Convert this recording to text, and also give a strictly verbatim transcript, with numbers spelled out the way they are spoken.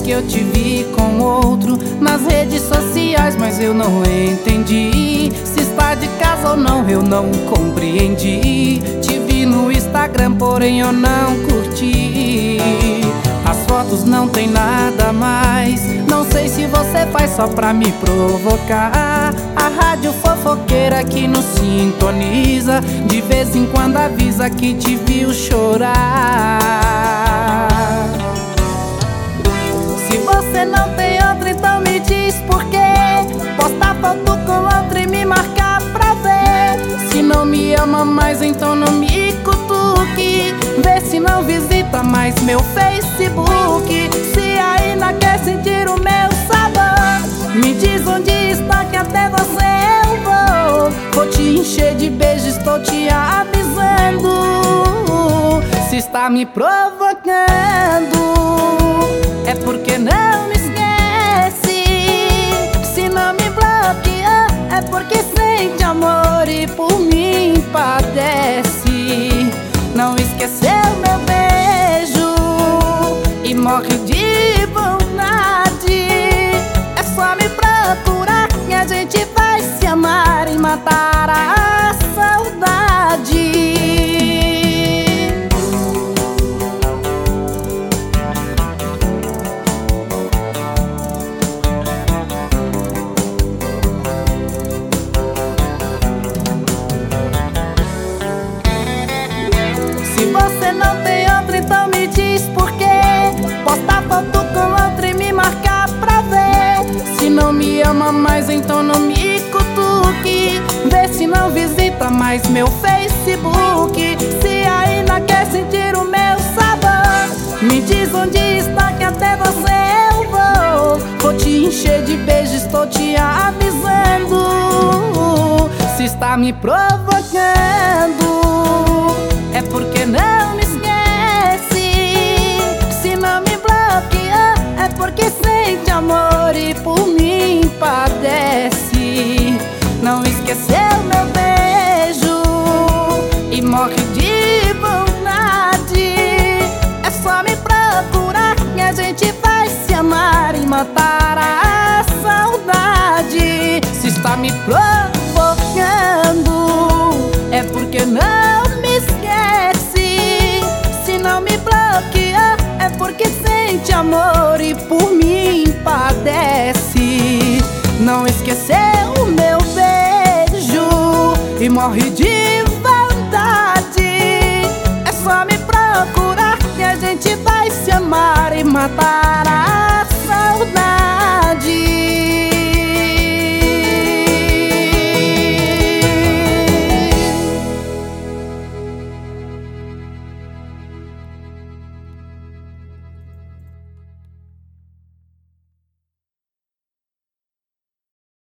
que eu te vi com outro nas redes sociais, mas eu não entendi se está de casa ou não, eu não compreendi. Te vi no Instagram, porém eu não curti. As fotos não tem nada mais, não sei se você faz só pra me provocar. A rádio fofoqueira que nos sintoniza, de vez em quando avisa que te viu chorar. Se você não tem outra, então me diz por quê. Postar foto com outra e me marcar pra ver. Se não me ama mais, então não me cutuque. Vê se não visita mais meu Facebook. Se ainda quer sentir o meu sabor, me diz onde está que até você eu vou. Vou te encher de beijos, estou te avisando. Se está me provocando, é porque não me esquece. Se não me bloqueia, é porque sente amor e por mim padece. Não esqueceu meu beijo e morre de vontade. É só me procurar que a gente vai se amar e matar a saudade. Se você não tem outra, então me diz por quê. Postar foto com outra e me marcar pra ver. Se não me ama mais, então não me cutuque. Vê se não visita mais meu Facebook. Se ainda quer sentir o meu sabor, me diz onde está que até você eu vou. Vou te encher de beijos, estou te avisando. Se está me provocando, é porque não me esquece. Se não me bloqueia, é porque sente amor e por mim padece. Não esqueceu meu beijo e morre de vontade. É só me procurar que a gente vai se amar e matar a saudade. Se está me provocando, é porque não me esquece. Se não me bloqueia, é porque sente amor e por mim padece. Não esqueceu o meu beijo e morre de vontade. É só me procurar que a gente vai se amar e matar a